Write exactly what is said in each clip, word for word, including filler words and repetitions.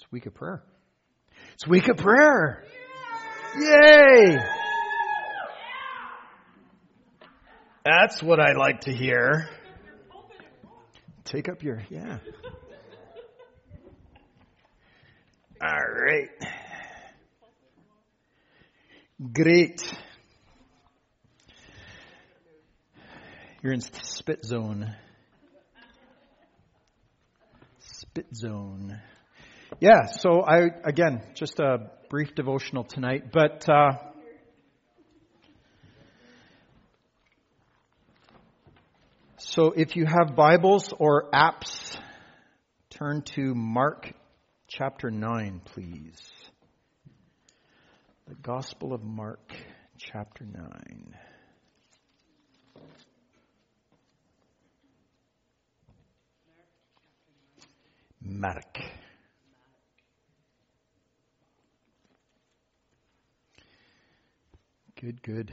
It's week of prayer. It's week of prayer. Yay! That's what I like to hear. Take up your, yeah. All right. Great. You're in spit zone. Spit zone. Yeah, so I, again, just a brief devotional tonight, but uh, so if you have Bibles or apps, turn to Mark chapter nine, please. The Gospel of Mark chapter nine. Mark. Good, good.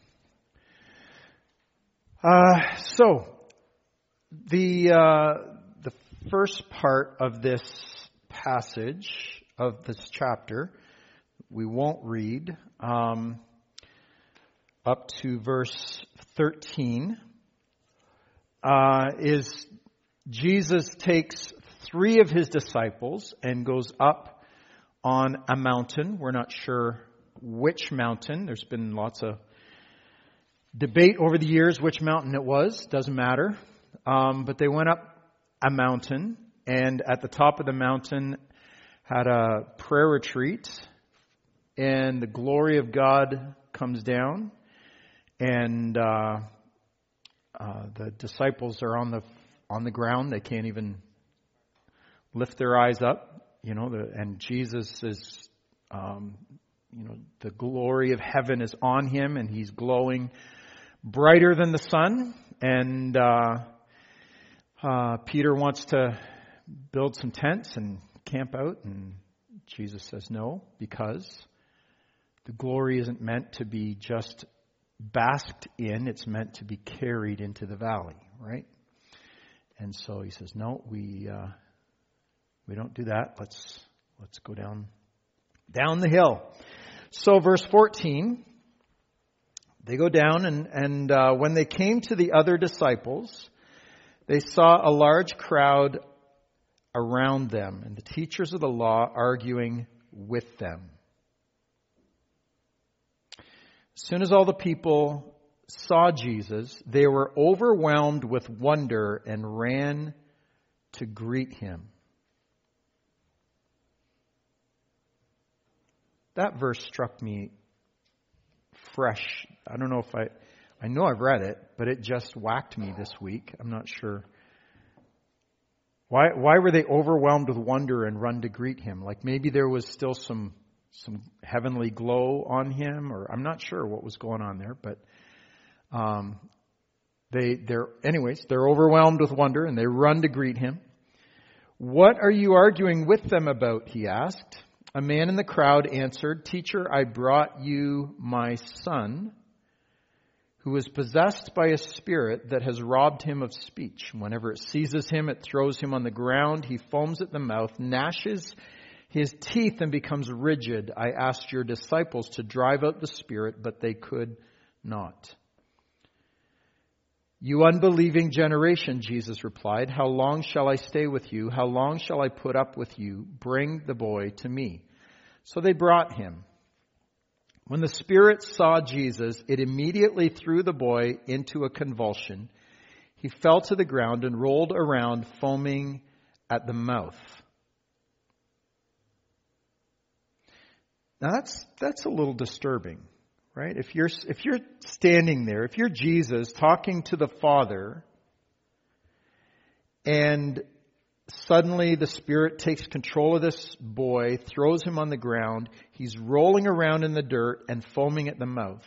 Uh, so, the uh, the first part of this passage, of this chapter, we won't read, um, up to verse thirteen, uh, is Jesus takes three of his disciples and goes up on a mountain. We're not sure which mountain. There's been lots of debate over the years which mountain it was. Doesn't matter. Um, but they went up a mountain, and at the top of the mountain had a prayer retreat, and the glory of God comes down, and uh, uh, the disciples are on the on the ground. They can't even lift their eyes up, you know, the, and Jesus is, um, you know, the glory of heaven is on him, and he's glowing brighter than the sun. And uh, uh, Peter wants to build some tents and camp out, and Jesus says no, because the glory isn't meant to be just basked in, it's meant to be carried into the valley, right? And so he says, no, we uh, we don't do that. Let's let's go down down the hill. So verse fourteen, they go down, and and uh, when they came to the other disciples, they saw a large crowd around them, and the teachers of the law arguing with them. As soon as all the people saw Jesus, they were overwhelmed with wonder and ran to greet him. That verse struck me fresh. I don't know if I, I know I've read it, but it just whacked me this week. I'm not sure. Why, why were they overwhelmed with wonder and run to greet him? Like maybe there was still some, some heavenly glow on him, or I'm not sure what was going on there, but, um, they, they're, anyways, they're overwhelmed with wonder and they run to greet him. What are you arguing with them about? He asked. A man in the crowd answered, Teacher, I brought you my son, who is possessed by a spirit that has robbed him of speech. Whenever it seizes him, it throws him on the ground. He foams at the mouth, gnashes his teeth, and becomes rigid. I asked your disciples to drive out the spirit, but they could not. You unbelieving generation, Jesus replied, how long shall I stay with you? How long shall I put up with you? Bring the boy to me. So they brought him. When the spirit saw Jesus, it immediately threw the boy into a convulsion. He fell to the ground and rolled around, foaming at the mouth. Now that's that's a little disturbing. Right? If you're if you're standing there, if you're Jesus talking to the Father, and suddenly the Spirit takes control of this boy, throws him on the ground, he's rolling around in the dirt and foaming at the mouth.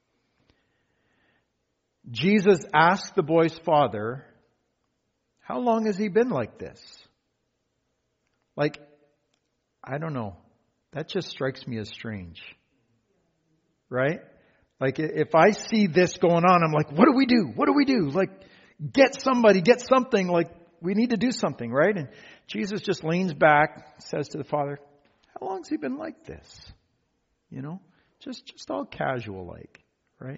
Jesus asked the boy's father, how long has he been like this? Like, I don't know. That just strikes me as strange. Right? Like, if I see this going on, I'm like, what do we do? What do we do? Like, get somebody, get something. Like, we need to do something, right? And Jesus just leans back, says to the Father, how long has he been like this? You know, just, just all casual like, right?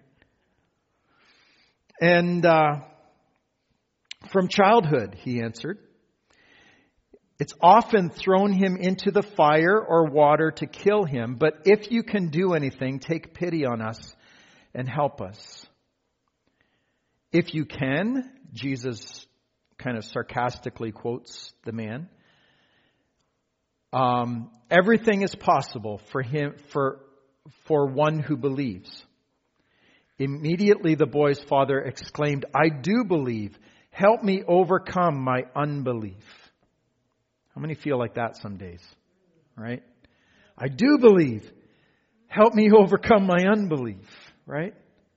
And, uh, from childhood, he answered. It's often thrown him into the fire or water to kill him, but if you can do anything, take pity on us and help us. If you can, Jesus kind of sarcastically quotes the man. Um, everything is possible for him, for, for one who believes. Immediately the boy's father exclaimed, I do believe. Help me overcome my unbelief. How many feel like that some days? Right? I do believe. Help me overcome my unbelief. Right?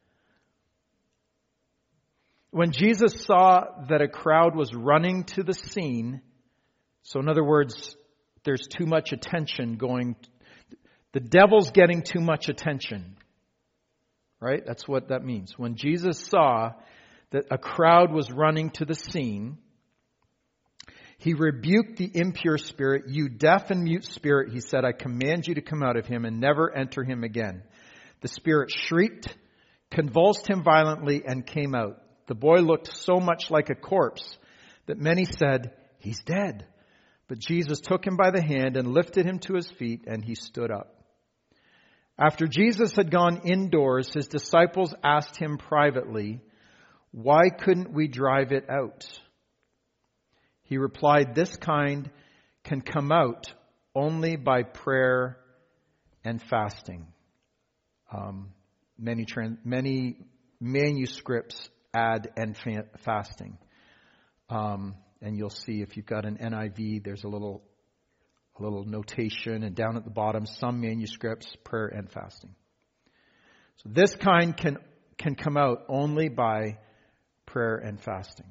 When Jesus saw that a crowd was running to the scene, so in other words, there's too much attention going, the devil's getting too much attention. Right? That's what that means. When Jesus saw that a crowd was running to the scene, he rebuked the impure spirit. You deaf and mute spirit, he said, I command you to come out of him and never enter him again. The spirit shrieked, convulsed him violently, and came out. The boy looked so much like a corpse that many said, he's dead. But Jesus took him by the hand and lifted him to his feet, and he stood up. After Jesus had gone indoors, his disciples asked him privately, why couldn't we drive it out? He replied, this kind can come out only by prayer and fasting. Um, many trans- many manuscripts add and fa- fasting. Um, and you'll see if you've got an N I V, there's a little a little notation, and down at the bottom, some manuscripts, prayer and fasting. So this kind can can come out only by prayer and fasting.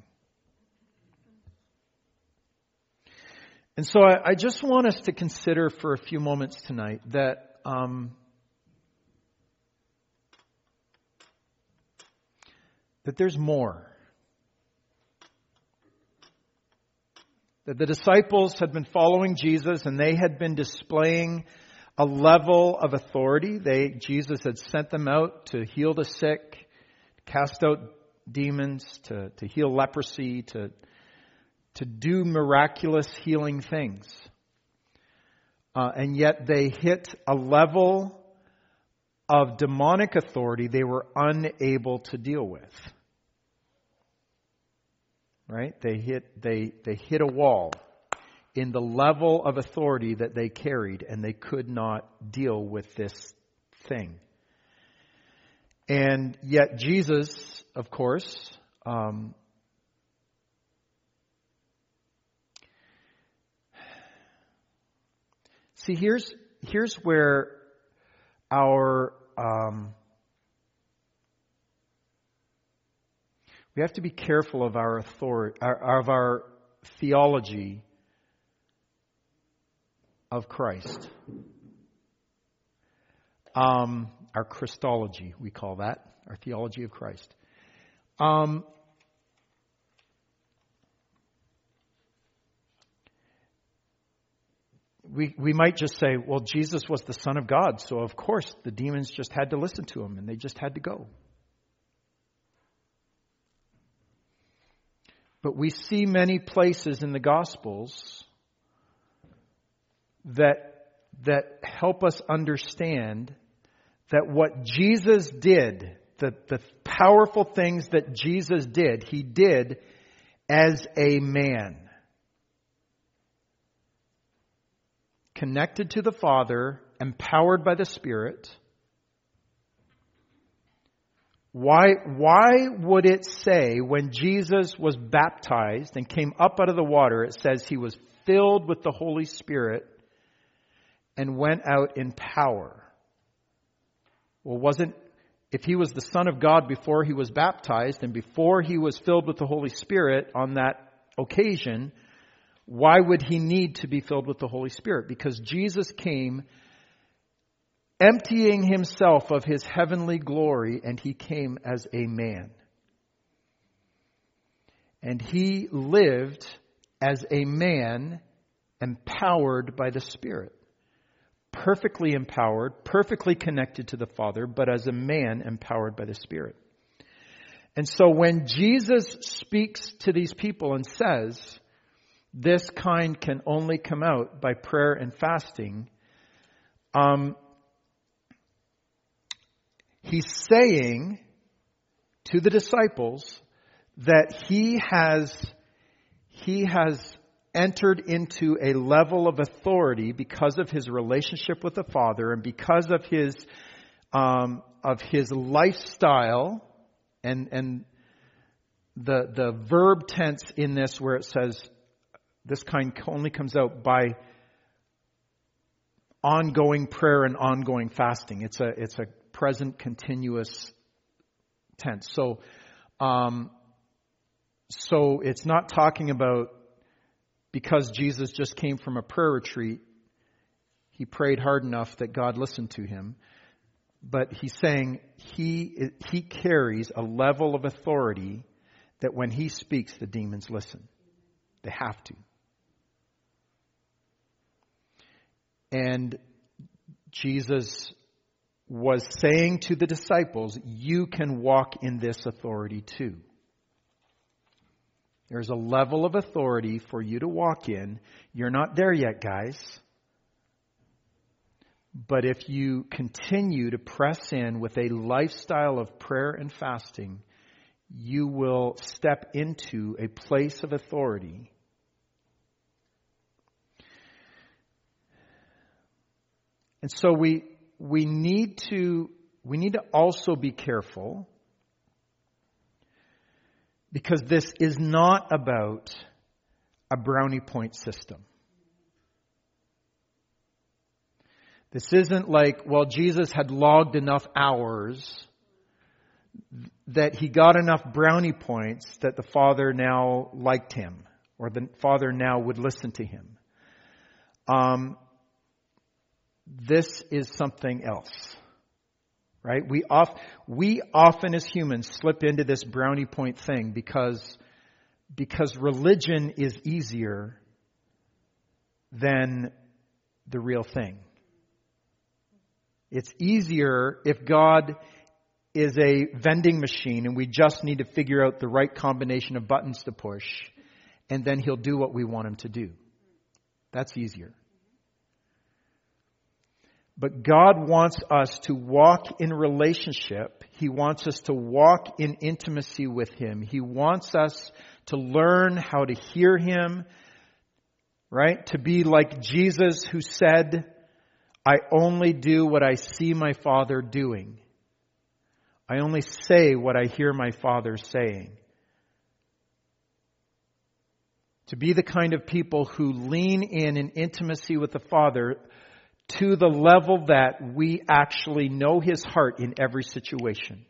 And so I, I just want us to consider for a few moments tonight that um, that there's more. That the disciples had been following Jesus and they had been displaying a level of authority. They Jesus had sent them out to heal the sick, cast out demons, to, to heal leprosy, to to do miraculous healing things. Uh, and yet they hit a level of demonic authority they were unable to deal with. Right? They hit they they hit a wall in the level of authority that they carried, and they could not deal with this thing. And yet Jesus, of course, um, see, here's here's where our um, we have to be careful of our authority, of our theology of Christ. Um, our Christology, we call that, our theology of Christ. Um, we we might just say, well, Jesus was the Son of God, so of course the demons just had to listen to him and they just had to go. But we see many places in the Gospels that that help us understand that what Jesus did, the, the powerful things that Jesus did, he did as a man. Connected to the Father, empowered by the Spirit. Why, why would it say when Jesus was baptized and came up out of the water, it says he was filled with the Holy Spirit and went out in power? Well, wasn't, if he was the Son of God before he was baptized and before he was filled with the Holy Spirit on that occasion, why would he need to be filled with the Holy Spirit? Because Jesus came emptying himself of his heavenly glory, and he came as a man. And he lived as a man empowered by the Spirit. Perfectly empowered, perfectly connected to the Father, but as a man empowered by the Spirit. And so when Jesus speaks to these people and says, this kind can only come out by prayer and fasting, um, he's saying to the disciples that he has, he has entered into a level of authority because of his relationship with the Father and because of his um, of his lifestyle and and the the verb tense in this where it says this kind only comes out by ongoing prayer and ongoing fasting. It's a it's a present continuous tense. So um, so it's not talking about because Jesus just came from a prayer retreat, he prayed hard enough that God listened to him. But he's saying he he carries a level of authority that when he speaks, the demons listen. They have to. And Jesus was saying to the disciples, you can walk in this authority too. There's a level of authority for you to walk in. You're not there yet, guys. But if you continue to press in with a lifestyle of prayer and fasting, you will step into a place of authority. And so we we need to we need to also be careful, because this is not about a brownie point system. This isn't like, well, Jesus had logged enough hours that he got enough brownie points that the Father now liked him, or the Father now would listen to him. Um, this is something else. Right? We oft, we often as humans slip into this brownie point thing because, because religion is easier than the real thing. It's easier if God is a vending machine and we just need to figure out the right combination of buttons to push, and then he'll do what we want him to do. That's easier. But God wants us to walk in relationship. He wants us to walk in intimacy with him. He wants us to learn how to hear him, right? To be like Jesus, who said, I only do what I see my Father doing. I only say what I hear my Father saying. To be the kind of people who lean in in intimacy with the Father to the level that we actually know his heart in every situation.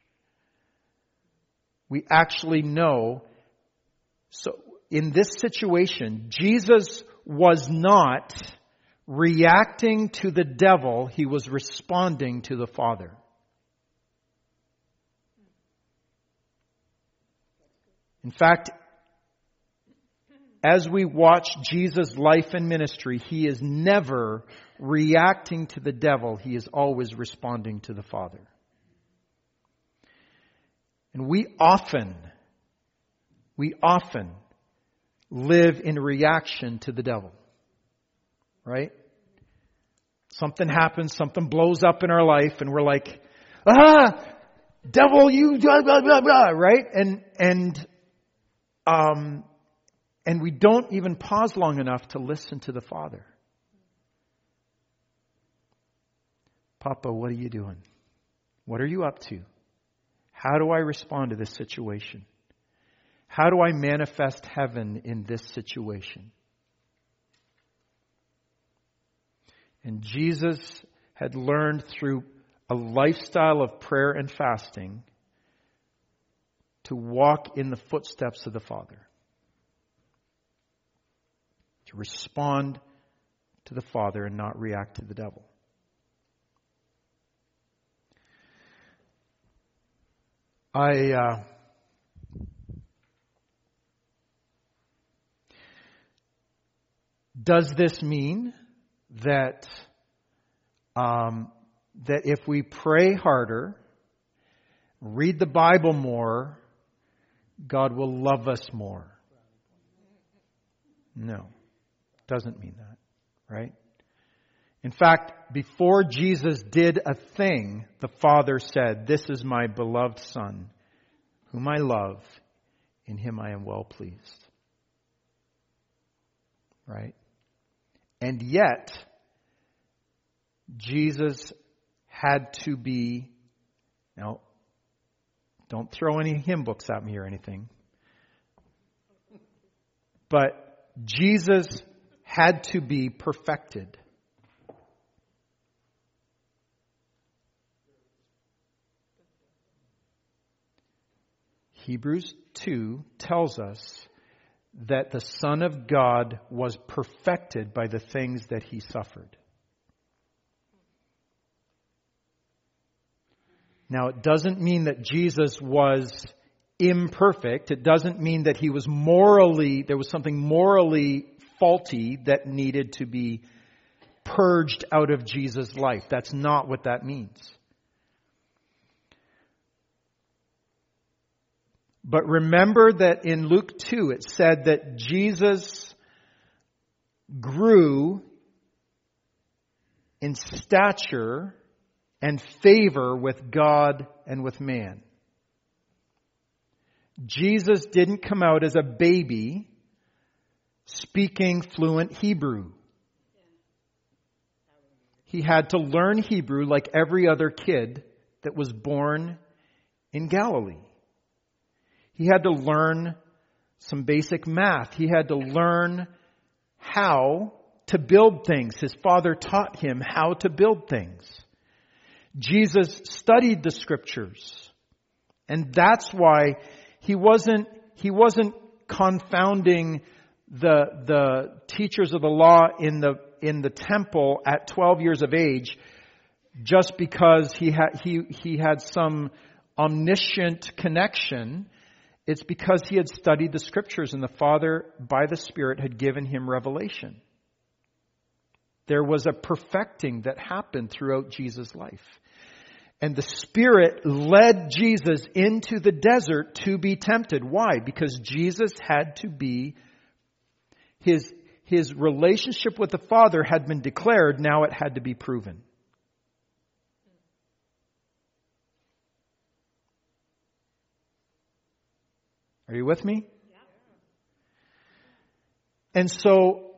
We actually know. So in this situation, Jesus was not reacting to the devil. He was responding to the Father. In fact, as we watch Jesus' life and ministry, he is never reacting to the devil. He is always responding to the Father. And we often, we often live in reaction to the devil. Right? Something happens, something blows up in our life, and we're like, ah, devil, you, blah, blah, blah, blah, right? And, and, um, and we don't even pause long enough to listen to the Father. Papa, what are you doing? What are you up to? How do I respond to this situation? How do I manifest heaven in this situation? And Jesus had learned through a lifestyle of prayer and fasting to walk in the footsteps of the Father. To respond to the Father and not react to the devil. I uh, Does this mean that um, that if we pray harder, read the Bible more, God will love us more? No, doesn't mean that, right? In fact, before Jesus did a thing, the Father said, "This is my beloved Son, whom I love. In him I am well pleased." Right? And yet, Jesus had to be, now, don't throw any hymn books at me or anything, but Jesus had to be perfected. Hebrews two tells us that the Son of God was perfected by the things that he suffered. Now, it doesn't mean that Jesus was imperfect. It doesn't mean that he was morally, there was something morally faulty that needed to be purged out of Jesus' life. That's not what that means. But remember that in Luke two, it said that Jesus grew in stature and favor with God and with man. Jesus didn't come out as a baby speaking fluent Hebrew. He had to learn Hebrew like every other kid that was born in Galilee. He had to learn some basic math. He had to learn how to build things. His father taught him how to build things. Jesus studied the scriptures. And that's why he wasn't, he wasn't confounding the, the teachers of the law in the, in the temple at twelve years of age just because he had, he, he had some omniscient connection. It's because he had studied the scriptures and the Father, by the Spirit, had given him revelation. There was a perfecting that happened throughout Jesus' life. And the Spirit led Jesus into the desert to be tempted. Why? Because Jesus had to be, his, his relationship with the Father had been declared, now it had to be proven. Are you with me? Yeah. And so,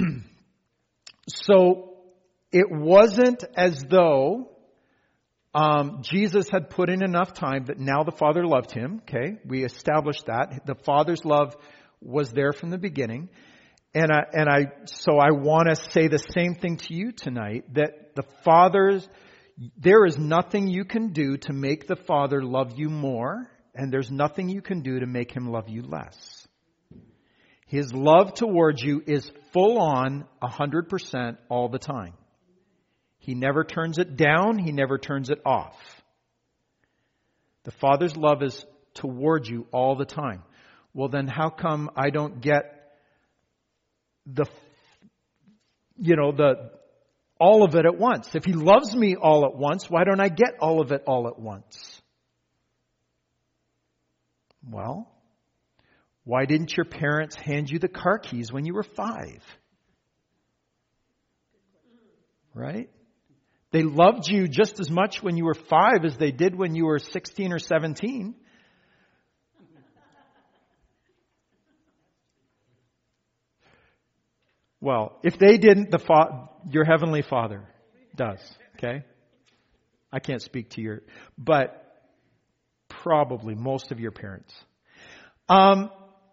so it wasn't as though um, Jesus had put in enough time that now the Father loved him. Okay, we established that. The Father's love was there from the beginning. And I, and I, so I want to say the same thing to you tonight, that the Father's, there is nothing you can do to make the Father love you more. And there's nothing you can do to make him love you less. His love towards you is full on, one hundred percent all the time. He never turns it down. He never turns it off. The Father's love is towards you all the time. Well, then how come I don't get the, you know, the, all of it at once? If he loves me all at once, why don't I get all of it all at once? Well, why didn't your parents hand you the car keys when you were five? Right? They loved you just as much when you were five as they did when you were sixteen or seventeen. Well, if they didn't, the fa- your heavenly Father does. Okay? I can't speak to your, but probably most of your parents. Um,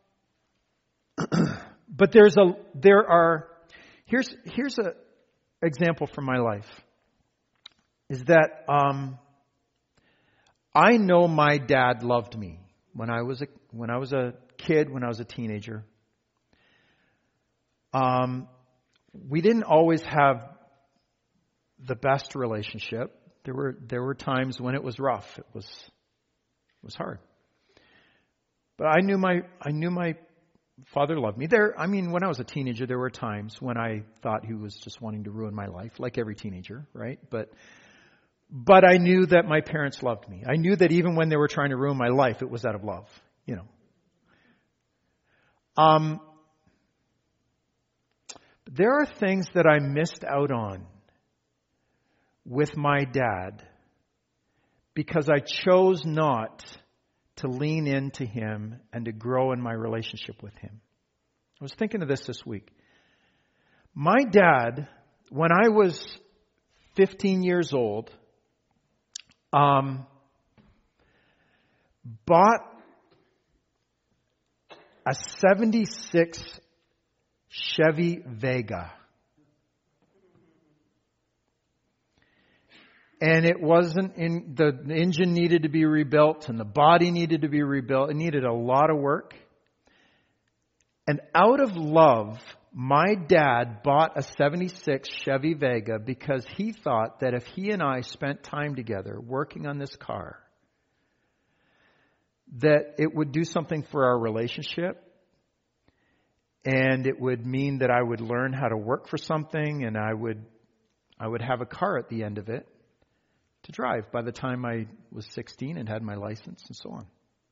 but there's a, there are, here's, here's a example from my life. Is that, um, I know my dad loved me when I was a, when I was a kid, when I was a teenager. Um, we didn't always have the best relationship. There were, there were times when it was rough. It was, It was hard. But I knew my I knew my Father loved me. There, I mean, when I was a teenager, there were times when I thought he was just wanting to ruin my life, like every teenager, right? But, but I knew that my parents loved me. I knew that even when they were trying to ruin my life, it was out of love, you know. Um, there are things that I missed out on with my dad because I chose not to lean into him and to grow in my relationship with him. I was thinking of this this week. My dad, when I was fifteen years old, um, bought a seventy-six Chevy Vega. And it wasn't in, the engine needed to be rebuilt and the body needed to be rebuilt. It needed a lot of work. And out of love, my dad bought a seventy-six Chevy Vega because he thought that if he and I spent time together working on this car, that it would do something for our relationship. And it would mean that I would learn how to work for something and I would, I would have a car at the end of it to drive by the time I was sixteen and had my license and so on.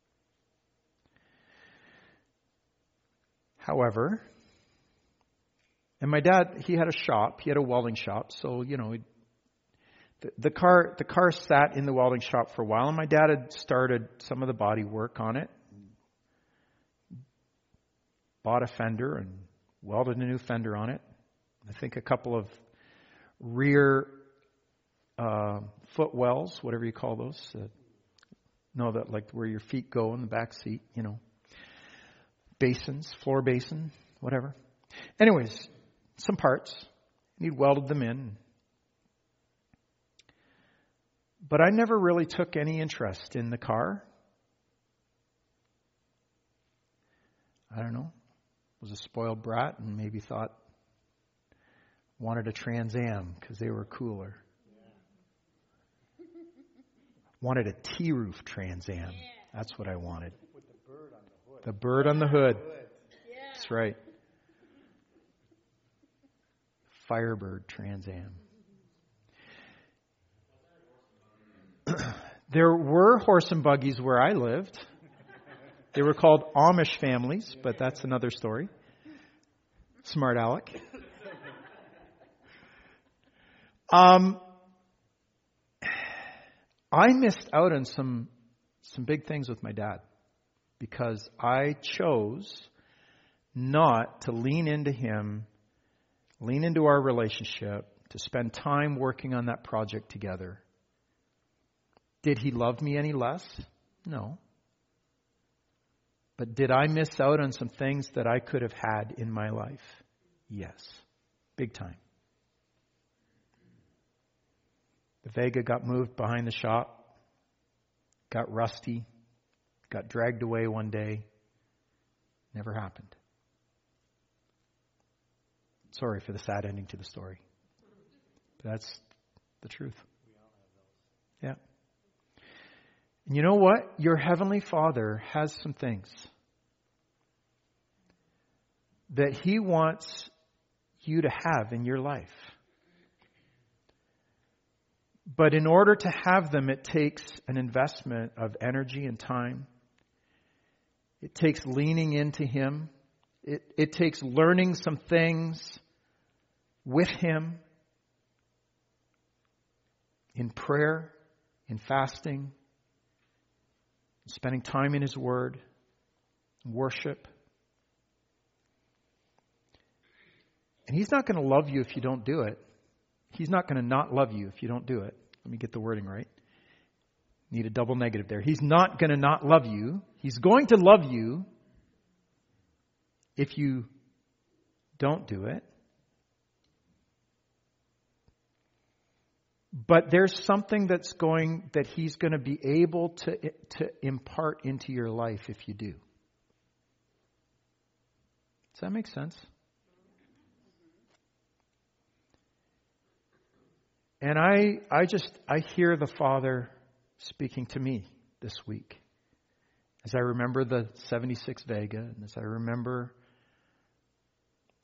However, and my dad, he had a shop, he had a welding shop, so, you know, the, the car the car sat in the welding shop for a while, and my dad had started some of the body work on it, bought a fender and welded a new fender on it. I think a couple of rear Uh, footwells, whatever you call those. Uh, no, that like where your feet go in the back seat, you know. Basins, floor basin, whatever. Anyways, some parts. He'd welded them in. But I never really took any interest in the car. I don't know. Was a spoiled brat and maybe thought, wanted a Trans Am because they were cooler. Wanted a T-roof Trans Am. Yeah. That's what I wanted. With the bird on the hood. The bird on the hood. Yeah. That's right. Firebird Trans Am. There were horse and buggies where I lived. They were called Amish families, but that's another story. Smart Alec. Um... I missed out on some some big things with my dad because I chose not to lean into him, lean into our relationship, to spend time working on that project together. Did he love me any less? No. But did I miss out on some things that I could have had in my life? Yes. Big time. The Vega got moved behind the shop, got rusty, got dragged away one day. Never happened. Sorry for the sad ending to the story. But that's the truth. Yeah. And you know what? Your Heavenly Father has some things that He wants you to have in your life. But in order to have them, it takes an investment of energy and time. It takes leaning into Him. It, it takes learning some things with Him in prayer, in fasting, spending time in His Word, worship. And He's not going to love you if you don't do it. He's not going to not love you if you don't do it. Let me get the wording right. Need a double negative there. He's not going to not love you. He's going to love you if you don't do it. But there's something that's going, that He's going to be able to, to impart into your life if you do. Does that make sense? And I, I just, I hear the Father speaking to me this week. As I remember the seventy-six Vega, and as I remember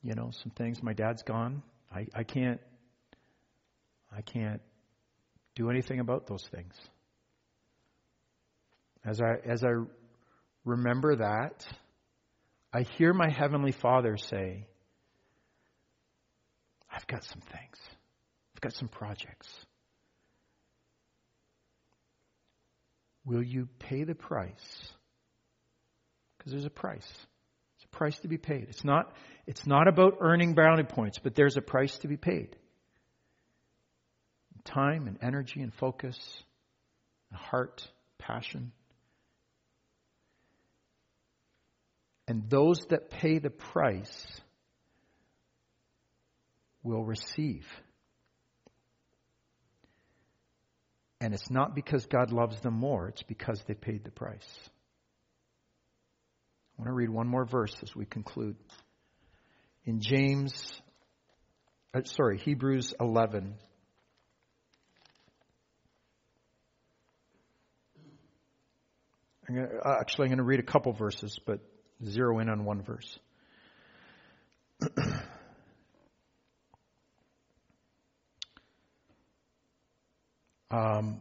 you know, some things. My dad's gone. I, I can't, I can't do anything about those things. As I, as I remember that, I hear my Heavenly Father say, I've got some things. I've got some projects. Will you pay the price? Because there's a price. It's a price to be paid. It's not, it's not about earning brownie points, but there's a price to be paid. Time and energy and focus, and heart, passion. And those that pay the price will receive. And it's not because God loves them more, it's because they paid the price. I want to read one more verse as we conclude. In James, uh, sorry, Hebrews eleven. I'm gonna, actually, I'm going to read a couple verses, but zero in on one verse. um,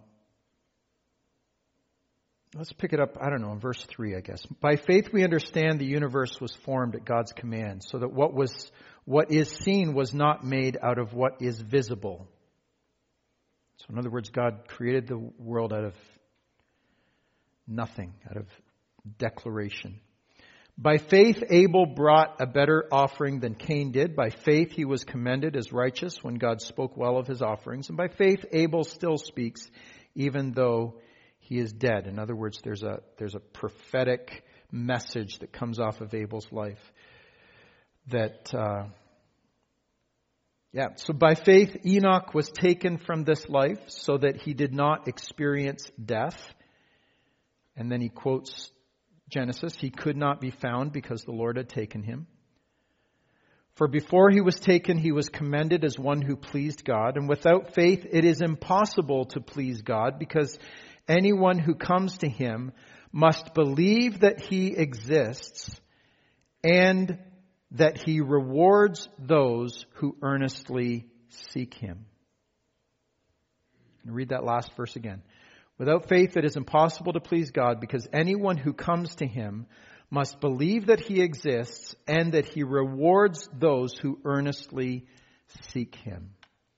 let's pick it up, I don't know, in verse three, I guess. By faith we understand the universe was formed at God's command, so that what was what is seen was not made out of what is visible. So in other words, God created the world out of nothing, out of declaration. By faith, Abel brought a better offering than Cain did. By faith, he was commended as righteous when God spoke well of his offerings. And by faith, Abel still speaks, even though he is dead. In other words, there's a, there's a prophetic message that comes off of Abel's life. That, uh, yeah, so by faith, Enoch was taken from this life so that he did not experience death. And then he quotes Genesis, he could not be found because the Lord had taken him. For before he was taken, he was commended as one who pleased God. And without faith, it is impossible to please God, because anyone who comes to him must believe that he exists and that he rewards those who earnestly seek him. And read that last verse again. Without faith, it is impossible to please God, because anyone who comes to him must believe that he exists and that he rewards those who earnestly seek him.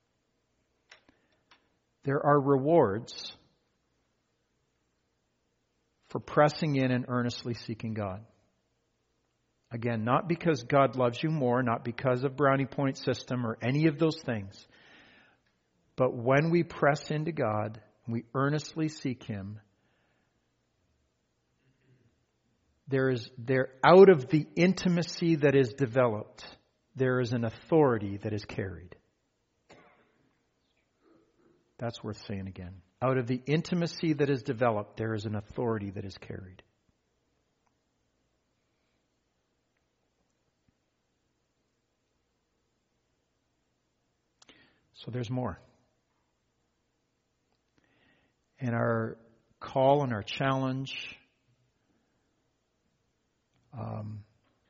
There are rewards for pressing in and earnestly seeking God. Again, not because God loves you more, not because of brownie point system or any of those things, but when we press into God, we earnestly seek him, there is there out of the intimacy that is developed, there is an authority that is carried. That's worth saying again. Out of the intimacy that is developed, there is an authority that is carried. So there's more. And our call and our challenge um,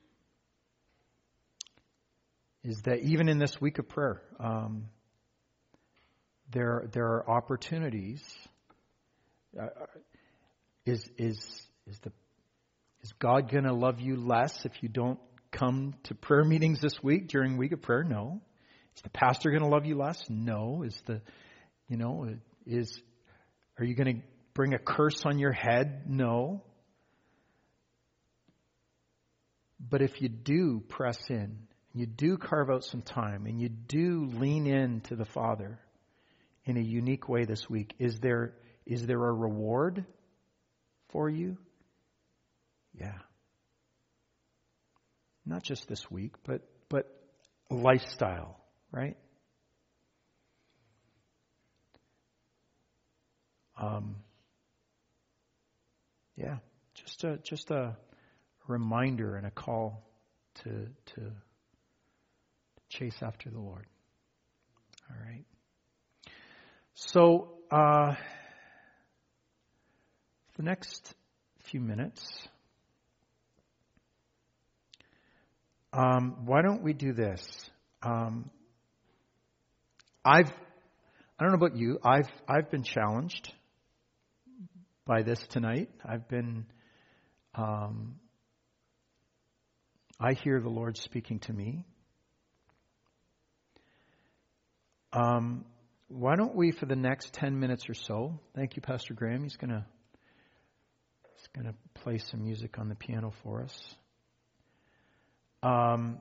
is that even in this week of prayer, um, there there are opportunities. Uh, is is is the is God going to love you less if you don't come to prayer meetings this week during week of prayer? No. Is the pastor going to love you less? No. Is the you know is Are you going to bring a curse on your head? No. But if you do press in, you do carve out some time, and you do lean in to the Father in a unique way this week, is there is there a reward for you? Yeah. Not just this week, but but lifestyle, right? Um, yeah, just a just a reminder and a call to to chase after the Lord. All right. So uh, the next few minutes, Um, why don't we do this? Um, I've, I don't know about you. I've, I've been challenged by this tonight. I've been, um, I hear the Lord speaking to me. Um, why don't we, for the next ten minutes or so, thank you, Pastor Graham. He's gonna, he's gonna play some music on the piano for us. Um,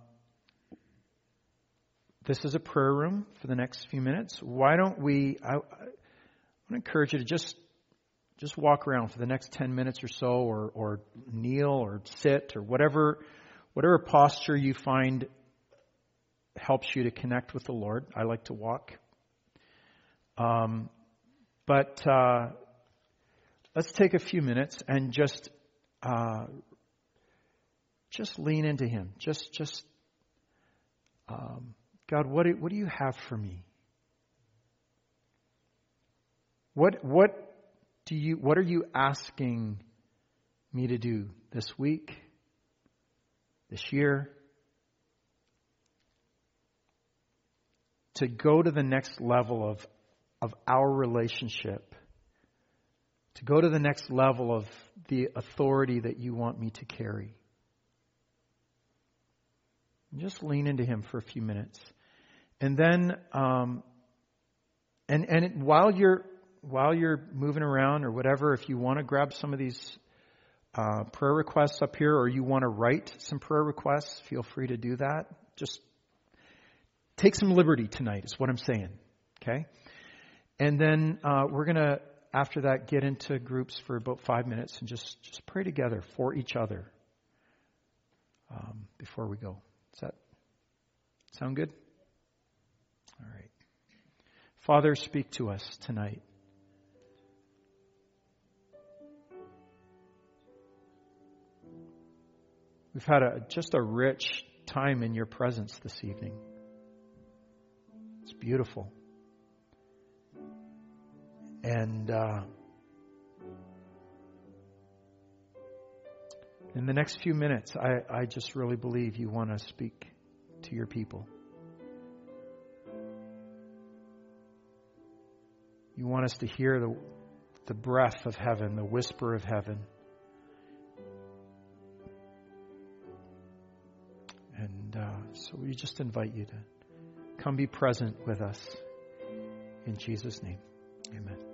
this is a prayer room for the next few minutes. Why don't we, I, I want to encourage you to just, just walk around for the next ten minutes or so, or, or kneel or sit or whatever, whatever posture you find helps you to connect with the Lord. I like to walk. Um, but, uh, let's take a few minutes and just, uh, just lean into Him. Just, just, um, God, what do, what do you have for me? What, what do you, what are you asking me to do this week, this year? To go to the next level of, of our relationship. To go to the next level of the authority that you want me to carry. Just lean into Him for a few minutes. And then, um, and, and while you're, while you're moving around or whatever, if you want to grab some of these uh, prayer requests up here, or you want to write some prayer requests, feel free to do that. Just take some liberty tonight is what I'm saying. Okay? And then uh, we're going to, after that, get into groups for about five minutes and just, just pray together for each other um, before we go. Does that sound good? All right. Father, speak to us tonight. We've had a, just a rich time in your presence this evening. It's beautiful. And uh, in the next few minutes, I, I just really believe you want to speak to your people. You want us to hear the, the breath of heaven, the whisper of heaven. And uh, so we just invite you to come be present with us. In Jesus' name, amen.